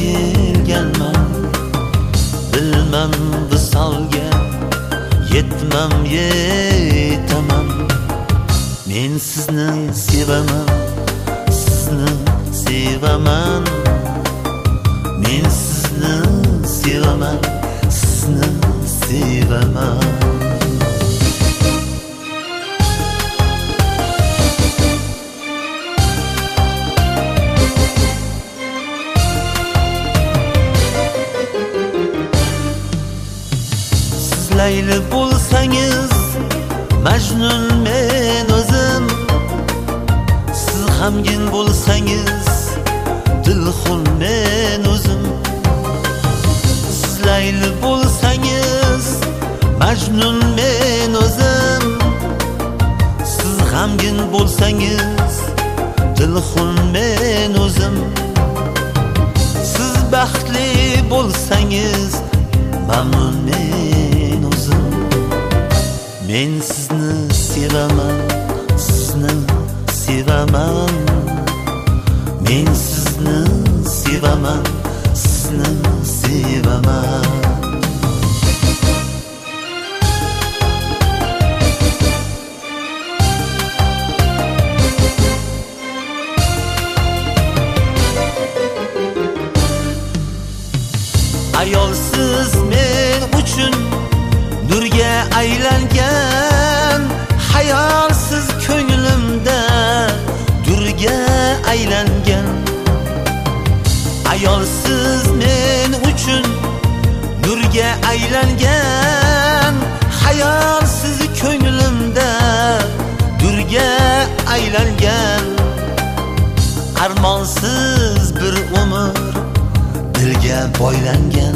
kelganman. Bilmam visolga yetaman. Men sizni sevaman, sizni sevaman. Men sizni sevaman, sizni sevaman. Layli bo'lsangiz Majnun men o'zim, siz g'amgin bo'lsangiz Dilxun men o'zim. Siz Layli bo'lsangiz Majnun men o'zim, siz g'amgin bo'lsangiz Dilxun men o'zim. Siz baxtli bo'lsangiz mamnun men o'zim. Men sizni sevaman, sizni sevaman. Men sizni sevaman, sizni sevaman. Ayolsiz men uchun nurga aylangan, hayolsiz ko'nglimda durga aylangan. Ayolsiz men uchun nurga aylangan, hayolsiz ko'nglimda durga aylangan. Armonsiz bir umr dilga boylangan.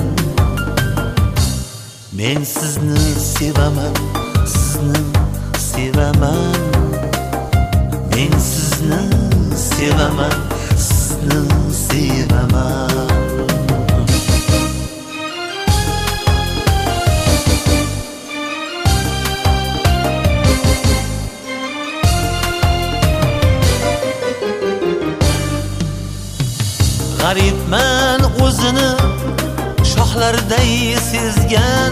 Men sizni sevaman, sizni sevaman. Men sizni sevaman, sizni sevaman. G'aribman o'zini shohlarday sezgan,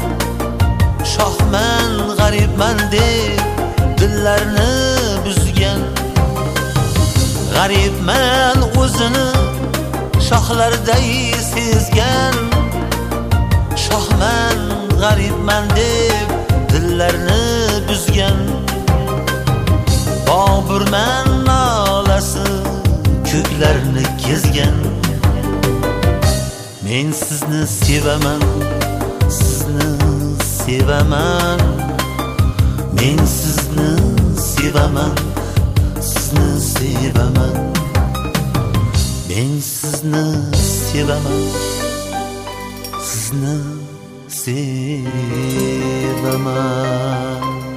shohman g'aribman deb dillarni buzgan. G'aribman o'zini shohlarday sezgan, shohman g'aribman deb dillarni buzgan. Boburman nolasi ko'klarni kezgan. Men sizni sevaman, sizni sevaman. Men sizni sevaman, sizni sevaman. Men sizni sevaman, sizni sevaman.